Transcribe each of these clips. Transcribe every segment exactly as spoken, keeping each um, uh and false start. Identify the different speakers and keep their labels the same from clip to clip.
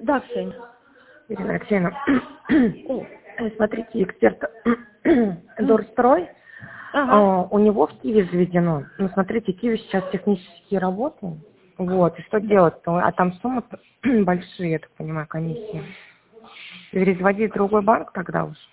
Speaker 1: Да, Ксения.
Speaker 2: Ирина Алексеевна, смотрите, эксперт Дорстрой,
Speaker 1: Ага.
Speaker 2: у него в Киеве заведено. Ну, смотрите, Киеве сейчас технические работы. Вот, и что
Speaker 1: Да.
Speaker 2: делать-то? А там суммы большие, я так понимаю, комиссии. Перезводить в другой банк тогда уж?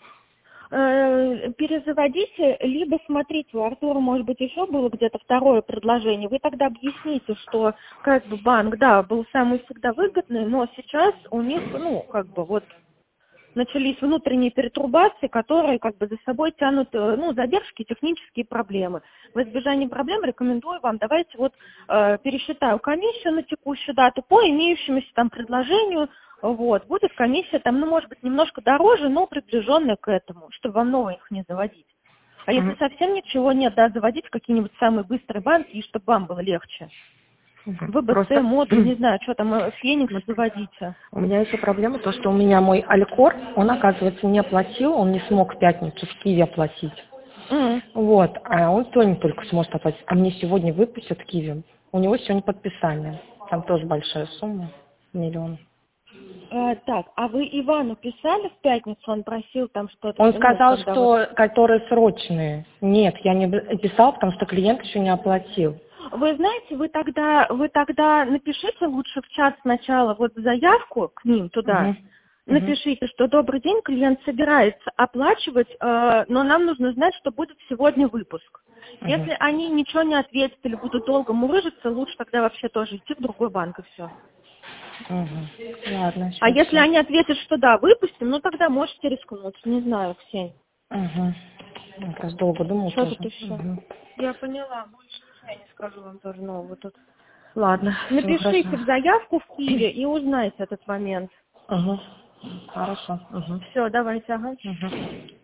Speaker 1: Э, Перезаводите, либо смотрите, у Артура, может быть, еще было где-то второе предложение. Вы тогда объясните, что как бы банк, да, был самый всегда выгодный, но сейчас у них, ну, как бы вот начались внутренние перетрубации, которые как бы за собой тянут, э, ну, задержки, технические проблемы. В избежание проблем рекомендую вам, давайте вот э, пересчитаю комиссию на текущую дату по имеющемуся там предложению, вот, будет комиссия там, ну, может быть, немножко дороже, но приближенная к этому, чтобы вам новых не заводить. А если
Speaker 2: Мгм.
Speaker 1: совсем ничего нет, да, заводить какие-нибудь самые быстрые банки, и чтобы вам было легче.
Speaker 2: Мгм.
Speaker 1: ВБЦ,
Speaker 2: Просто
Speaker 1: модуль, не знаю, что там, э, Феникс
Speaker 2: смотри,
Speaker 1: заводите.
Speaker 2: у меня еще проблема то, что у меня мой Алькор, он, оказывается, не оплатил, он не смог в пятницу в Киеве оплатить.
Speaker 1: М.
Speaker 2: Вот, а он сегодня только сможет оплатить, а мне сегодня выпустят в Киеве. У него сегодня подписание. Там тоже большая сумма, миллион.
Speaker 1: Э, так, а вы Ивану писали в пятницу, он просил там что-то,
Speaker 2: Он
Speaker 1: ну,
Speaker 2: сказал,
Speaker 1: когда вот...
Speaker 2: что которые срочные. Нет, я не писал, потому что клиент еще не оплатил.
Speaker 1: Вы знаете, вы тогда, вы тогда напишите лучше в чат сначала вот заявку к ним туда,
Speaker 2: Угу. Угу.
Speaker 1: напишите, что добрый день, клиент собирается оплачивать, э, но нам нужно знать, что будет сегодня выпуск.
Speaker 2: Угу.
Speaker 1: Если они ничего не ответят или будут долго мурыжиться, лучше тогда вообще тоже идти в другой банк и все.
Speaker 2: Угу. Ладно,
Speaker 1: А
Speaker 2: сейчас
Speaker 1: если
Speaker 2: все.
Speaker 1: они ответят, что да, выпустим, ну тогда можете рискнуть, не знаю, Ксень.
Speaker 2: Угу. Я просто долго думал
Speaker 1: Что
Speaker 2: тоже.
Speaker 1: тут еще?
Speaker 2: Угу.
Speaker 1: Я поняла, больше ничего я не скажу вам тоже нового тут.
Speaker 2: Ладно, все хорошо.
Speaker 1: Напишите в заявку в Киеве и узнайте этот момент.
Speaker 2: Угу. Хорошо. Угу.
Speaker 1: Все, давайте, ага.
Speaker 2: Угу.